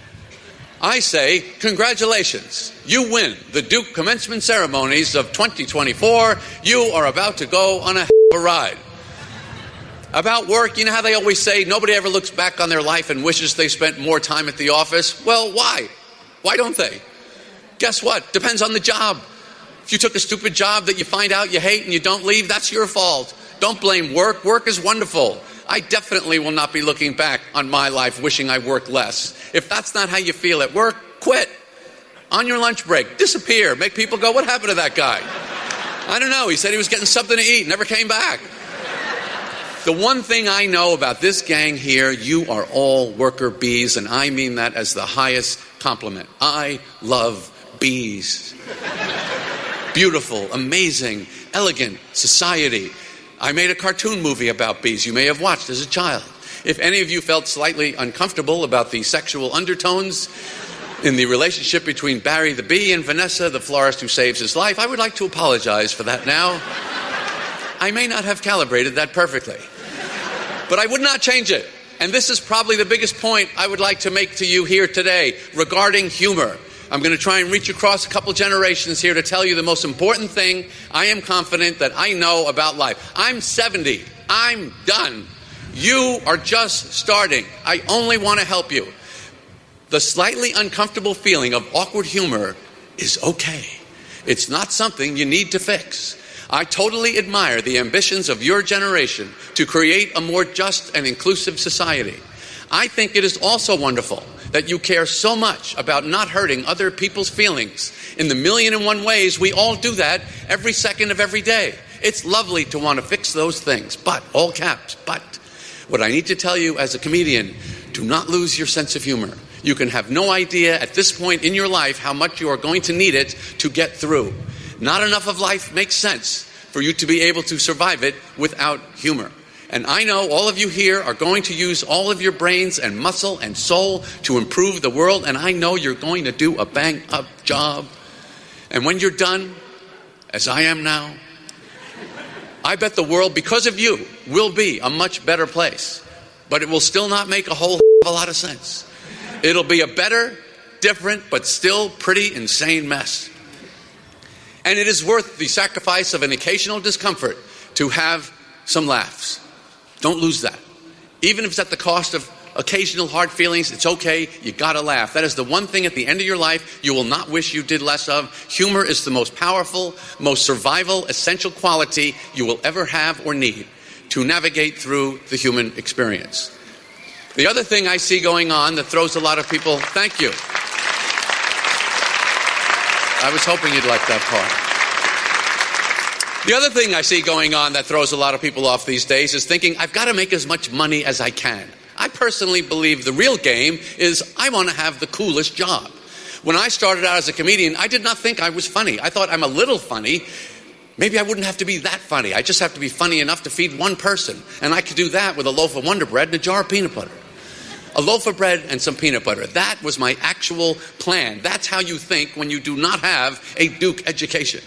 I say, congratulations. You win the Duke Commencement Ceremonies of twenty twenty-four. You are about to go on a hell of a ride. About work, you know how they always say nobody ever looks back on their life and wishes they spent more time at the office? Well, why? Why don't they? Guess what? Depends on the job. If you took a stupid job that you find out you hate and you don't leave, that's your fault. Don't blame work. Work is wonderful. I definitely will not be looking back on my life wishing I worked less. If that's not how you feel at work, quit. On your lunch break, disappear. Make people go, what happened to that guy? I don't know. He said he was getting something to eat, never came back. The one thing I know about this gang here, you are all worker bees, and I mean that as the highest compliment. I love bees. Beautiful, amazing, elegant society. I made a cartoon movie about bees you may have watched as a child. If any of you felt slightly uncomfortable about the sexual undertones in the relationship between Barry the bee and Vanessa, the florist who saves his life, I would like to apologize for that now. I may not have calibrated that perfectly, but I would not change it. And this is probably the biggest point I would like to make to you here today regarding humor. I'm going to try and reach across a couple generations here to tell you the most important thing I am confident that I know about life. I'm seventy. I'm done. You are just starting. I only want to help you. The slightly uncomfortable feeling of awkward humor is okay. It's not something you need to fix. I totally admire the ambitions of your generation to create a more just and inclusive society. I think it is also wonderful that you care so much about not hurting other people's feelings. In the million and one ways, we all do that every second of every day. It's lovely to want to fix those things, but, all caps, but, what I need to tell you as a comedian, do not lose your sense of humor. You can have no idea at this point in your life how much you are going to need it to get through. Not enough of life makes sense for you to be able to survive it without humor. And I know all of you here are going to use all of your brains and muscle and soul to improve the world, and I know you're going to do a bang-up job. And when you're done, as I am now, I bet the world, because of you, will be a much better place. But it will still not make a whole hell of a lot of sense. It'll be a better, different, but still pretty insane mess. And it is worth the sacrifice of an occasional discomfort to have some laughs. Don't lose that. Even if it's at the cost of occasional hard feelings, it's okay. You gotta laugh. That is the one thing at the end of your life you will not wish you did less of. Humor is the most powerful, most survival, essential quality you will ever have or need to navigate through the human experience. The other thing I see going on that throws a lot of people... Thank you. I was hoping you'd like that part. The other thing I see going on that throws a lot of people off these days is thinking, I've got to make as much money as I can. I personally believe the real game is I want to have the coolest job. When I started out as a comedian, I did not think I was funny. I thought I'm a little funny. Maybe I wouldn't have to be that funny. I just have to be funny enough to feed one person. And I could do that with a loaf of Wonder Bread and a jar of peanut butter. A loaf of bread and some peanut butter. That was my actual plan. That's how you think when you do not have a Duke education.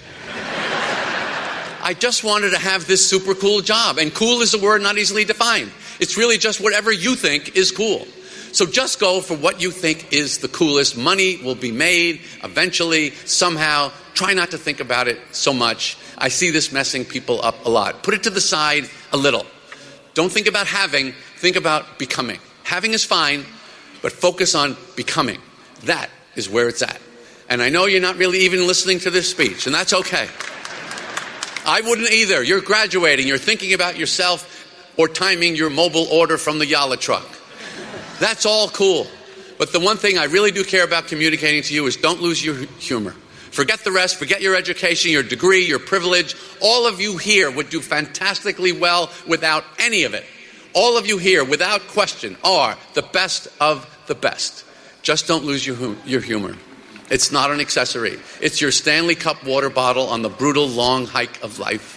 I just wanted to have this super cool job. And cool is a word not easily defined. It's really just whatever you think is cool. So just go for what you think is the coolest. Money will be made eventually, somehow. Try not to think about it so much. I see this messing people up a lot. Put it to the side a little. Don't think about having, think about becoming. Having is fine. but focus on becoming. That is where it's at. And I know you're not really even listening to this speech, and that's okay. I wouldn't either. You're graduating. You're thinking about yourself or timing your mobile order from the Yalla truck. That's all cool. But the one thing I really do care about communicating to you is don't lose your humor. Forget the rest. Forget your education, your degree, your privilege. All of you here would do fantastically well without any of it. All of you here, without question, are the best of the best. Just don't lose your, hum- your humor. It's not an accessory. It's your Stanley Cup water bottle on the brutal long hike of life.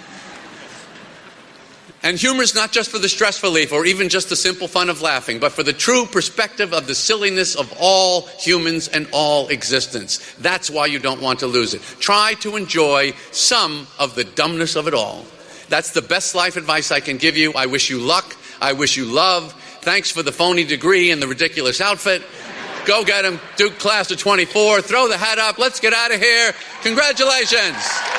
And humor is not just for the stress relief or even just the simple fun of laughing, but for the true perspective of the silliness of all humans and all existence. That's why you don't want to lose it. Try to enjoy some of the dumbness of it all. That's the best life advice I can give you. I wish you luck. I wish you love. Thanks for the phony degree and the ridiculous outfit. Go get him. Duke class of twenty-four. Throw the hat up. Let's get out of here. Congratulations.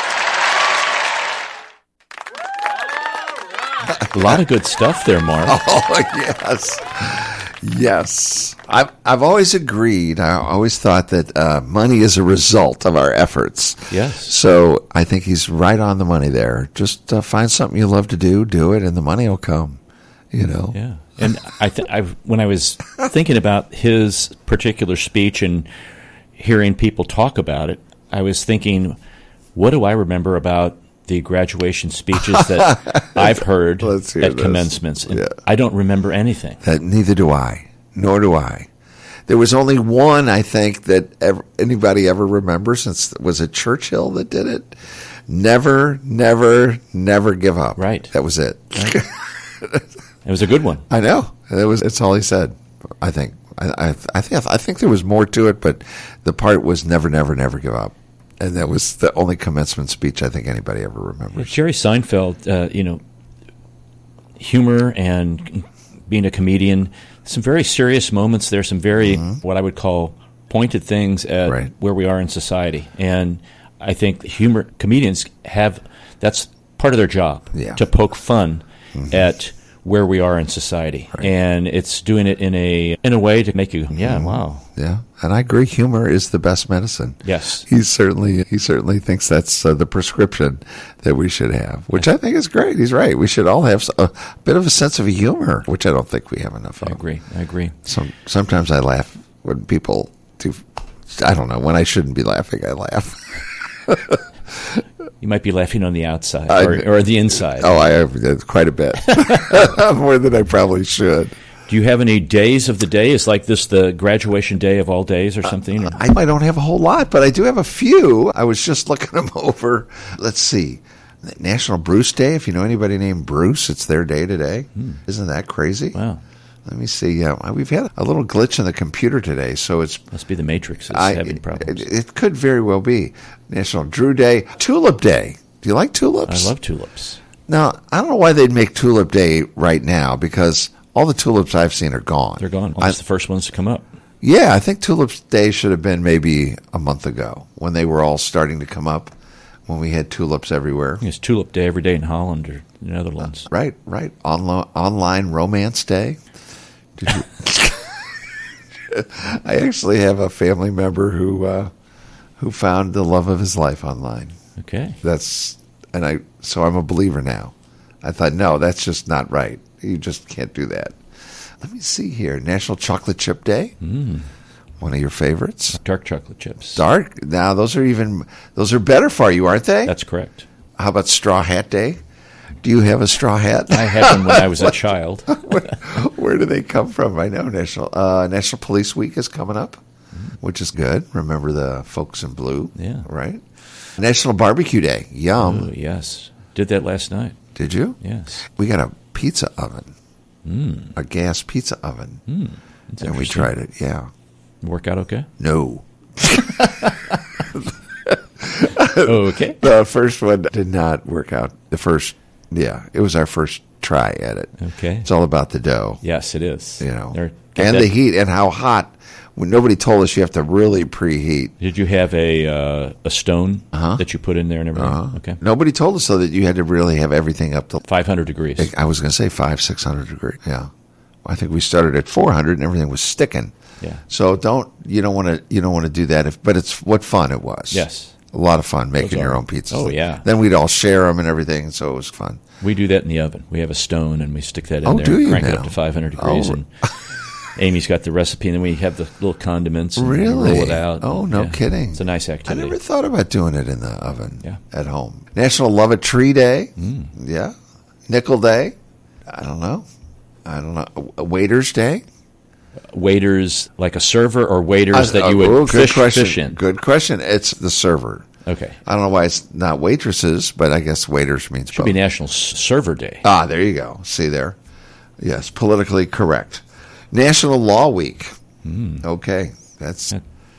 A lot of good stuff there, Mark. Oh, yes. Yes. I've, I've always agreed. I always thought that uh, money is a result of our efforts. Yes. So I think he's right on the money there. Just uh, find something you love to do, do it, and the money will come, you know. Yeah. And I th- I've, when I was thinking about his particular speech and hearing people talk about it, I was thinking, what do I remember about the graduation speeches that I've heard at this. commencements? And Yeah. I don't remember anything. That neither do I, nor do I. There was only one, I think, that ever, anybody ever remembers. Since was it Churchill that did it? Never, never, never give up. Right. That was it. Right. It was a good one. I know. That was. It's all he said. I think. I, I, I think. I think there was more to it, but the part was never, never, never give up, and that was the only commencement speech I think anybody ever remembers. Jerry Seinfeld, uh, you know, humor and being a comedian, some very serious moments there, some very, mm-hmm. what I would call pointed things at right. where we are in society. And I think humor comedians have, that's part of their job, yeah. to poke fun mm-hmm. at where we are in society. Right. And it's doing it in a in a way to make you, yeah, mm-hmm. wow. Yeah, and I agree. Humor is the best medicine. Yes, he certainly he certainly thinks that's uh, the prescription that we should have, which I think is great. He's right. We should all have a bit of a sense of humor, which I don't think we have enough of. I agree. I agree. Some sometimes I laugh when people do. I don't know when I shouldn't be laughing. I laugh. You might be laughing on the outside or, or the inside. Oh, I have uh, quite a bit. More than I probably should. Do you have any days of the day? Is like this the graduation day of all days or something? Uh, I, I don't have a whole lot, but I do have a few. I was just looking them over. Let's see. National Bruce Day. If you know anybody named Bruce, it's their day today. Hmm. Isn't that crazy? Wow. Let me see. Yeah, we've had a little glitch in the computer today, so it's must be the Matrix is I, having problems. It, it could very well be. National Drew Day, Tulip Day. Do you like tulips? I love tulips. Now, I don't know why they'd make Tulip Day right now because all the tulips I've seen are gone. They're gone. Well, that's the first ones to come up. Yeah, I think Tulip Day should have been maybe a month ago when they were all starting to come up. When we had tulips everywhere. It's Tulip Day every day in Holland or the Netherlands. Uh, right, right. Onlo- online Romance Day. Did you? I actually have a family member who uh, who found the love of his life online. Okay. That's and I so I'm a believer now. I thought, no, that's just not right. You just can't do that. Let me see here. National Chocolate Chip Day. Mm. One of your favorites. Dark chocolate chips. Dark? Now those are even those are better for you, aren't they? That's correct. How about Straw Hat Day? Do you have a straw hat? I had one when I was a child. where, where do they come from? I know National uh, National Police Week is coming up, mm. which is good. Remember the folks in blue, yeah, right? National Barbecue Day. Yum. Ooh, yes, did that last night. Did you? Yes. We got a pizza oven, mm. a gas pizza oven, mm. and we tried it. Yeah. Work out okay? No. Okay. The first one did not work out. The first. Yeah, it was our first try at it. Okay. It's all about the dough. Yes, it is. You know, They're, and that, the heat and how hot. When nobody told us you have to really preheat. Did you have a uh, a stone uh-huh. that you put in there and everything? Uh-huh. Okay. Nobody told us, though, that you had to really have everything up to five hundred degrees. I was going to say five, six hundred degrees. Yeah. I think we started at four hundred, and everything was sticking. Yeah. So don't you don't want to you don't want to do that. If but it's what fun it was. Yes. A lot of fun making Those your are- own pizzas. oh, yeah. Then we'd all share them and everything, so it was fun. We do that in the oven. We have a stone, and we stick that in Oh, there, do you crank it now? up to five hundred degrees, Oh. and Amy's got the recipe, and then we have the little condiments and we Really? roll it out. Oh, and, no yeah, kidding. It's a nice I activity. never thought about doing it in the oven Yeah. at home. National Love a Tree Day. Mm. Yeah. Nickel Day. I don't know. I don't know. A Waiters Day. Waiters, like a server, or waiters Uh, that you uh, would oh, good fish, question. fish in? Good question. It's the server. Okay. I don't know why it's not waitresses, but I guess waiters means Should both. be National S- Server Day. Ah, there you go. See there. Yes, politically correct. National Law Week. Mm. Okay, that's.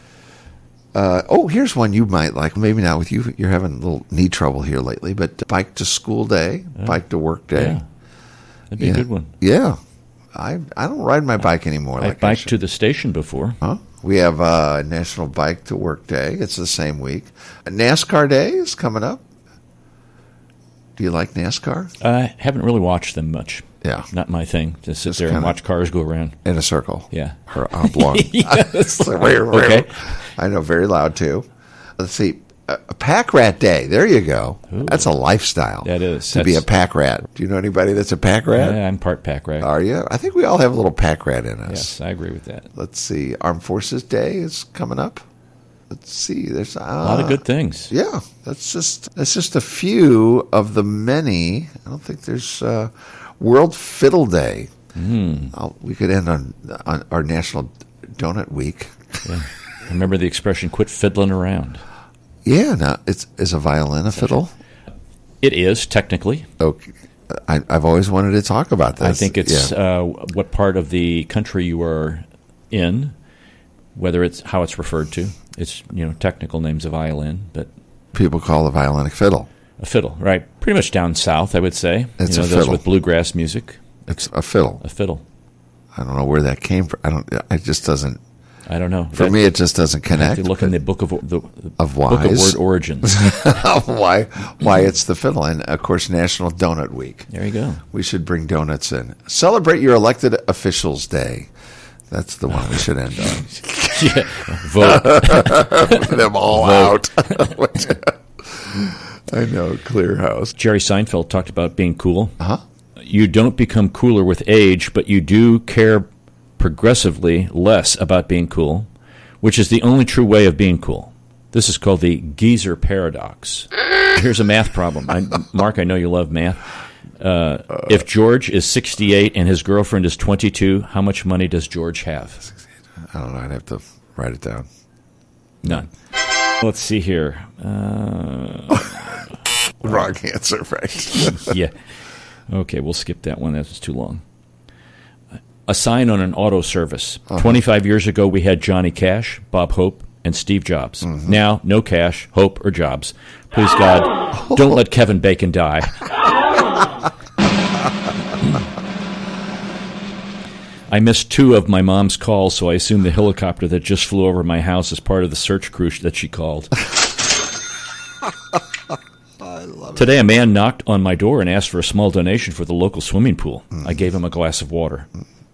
Uh, oh, here's one you might like. Maybe not with you. You're having a little knee trouble here lately, but Bike to School Day, Bike to Work Day. Yeah. That'd be Yeah. a good one. Yeah, I I don't ride my bike anymore. I've Like I biked should. to the station before. Huh? We have uh, National Bike to Work Day. It's the same week. NASCAR Day is coming up. Do you like NASCAR? I haven't really watched them much. Yeah. Not my thing. Just sit Just there and kinda- watch cars go around. In a circle. Yeah. Or oblong. Yes. It's like, wait, wait, Okay. wait. I know, very loud too. Let's see. A, a pack rat day. There you go. Ooh. That's a lifestyle. That is. To be a That's- pack rat. Do you know anybody that's a pack rat? Yeah, I'm part pack rat. Are you? I think we all have a little pack rat in us. Yes, I agree with that. Let's see. Armed Forces Day is coming up. Let's see. There's uh, A lot of good things. Yeah, that's just that's just a few of the many. I don't think there's uh, World Fiddle Day. Mm. I'll, we could end on, on our National Donut Week. Yeah. Remember the expression, quit fiddling around. Yeah, now it's is a violin a fiddle? It is, technically. Okay, I, I've always wanted to talk about this. I think it's Yeah. uh, what part of the country you are in, whether it's how it's referred to. It's, you know, technical name's a violin, but people call a violin a fiddle. a fiddle, right? Pretty much down south, I would say. It's you know, a those fiddle. with bluegrass music. It's a fiddle. A fiddle. I don't know where that came from. I don't. It just doesn't. I don't know. For That- me, it just doesn't I have connect. to look in the book of the, the Of book of wise. word origins. why? Why it's the fiddle, and of course, National Donut Week. There you go. We should bring donuts in. Celebrate your elected officials day. That's the one we should end on. Yeah. Vote. Them all out. I know, clear house. Jerry Seinfeld talked about being cool. Uh-huh. You don't become cooler with age, but you do care progressively less about being cool, which is the only true way of being cool. This is called the Geezer paradox. Here's a math problem. I, Mark, I know you love math. Uh, if George is sixty-eight and his girlfriend is twenty-two, how much money does George have? I don't know. I'd have to write it down. None. Let's see here. Uh, Wrong answer, right? yeah. Okay, we'll skip that one. That was too long. A sign on an auto service. Uh-huh. twenty-five years ago, we had Johnny Cash, Bob Hope, and Steve Jobs. Mm-hmm. Now, no Cash, Hope, or Jobs. Please, God, don't let Kevin Bacon die. I missed two of my mom's calls, so I assume the helicopter that just flew over my house is part of the search crew that she called. Today, a man knocked on my door and asked for a small donation for the local swimming pool. Mm. I gave him a glass of water.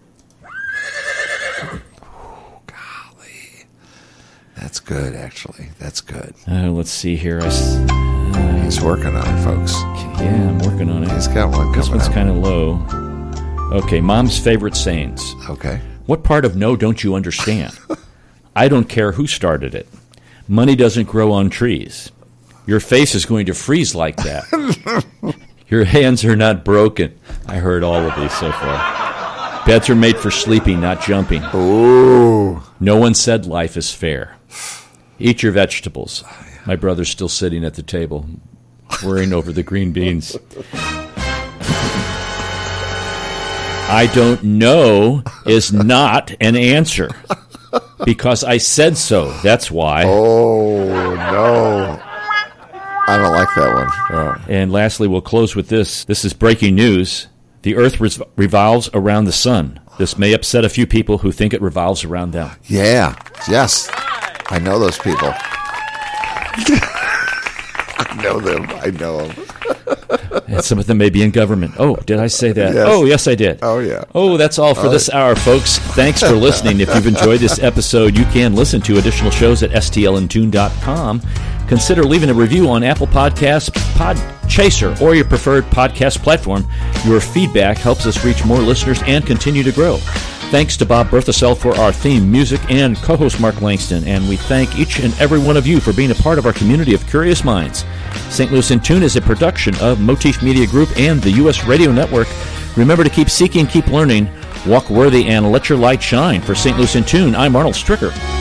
Oh, golly. That's good, actually. That's good. Uh, let's see here. I, uh, He's working on it, folks. Yeah, I'm working on it. He's got one coming This one's up. kind of low. Okay, mom's favorite sayings. Okay. What part of no don't you understand? I don't care who started it. Money doesn't grow on trees. Your face is going to freeze like that. Your hands are not broken. I heard all of these so far. Beds are made for sleeping, not jumping. Ooh. No one said life is fair. Eat your vegetables. My brother's still sitting at the table, worrying over the green beans. I don't know is not an answer. Because I said so. That's why. Oh, no. I don't like that one. Oh. And lastly, we'll close with this. This is breaking news. The Earth res- revolves around the sun. This may upset a few people who think it revolves around them. Yeah. Yes. I know those people. I know them. I know them. And some of them may be in government. Oh, did I say that? Yes. Oh, yes, I did. Oh, yeah. Oh, that's all for Oh, this hour, folks. Thanks for listening. If you've enjoyed this episode, you can listen to additional shows at S T L in tune dot com. Consider leaving a review on Apple Podcasts, Podchaser, or your preferred podcast platform. Your feedback helps us reach more listeners and continue to grow. Thanks to Bob Berthasell for our theme music and co-host Mark Langston. And we thank each and every one of you for being a part of our community of curious minds. Saint Louis in Tune is a production of Motif Media Group and the U S Radio Network. Remember to keep seeking, keep learning, walk worthy, and let your light shine. For Saint Louis in Tune, I'm Arnold Stricker.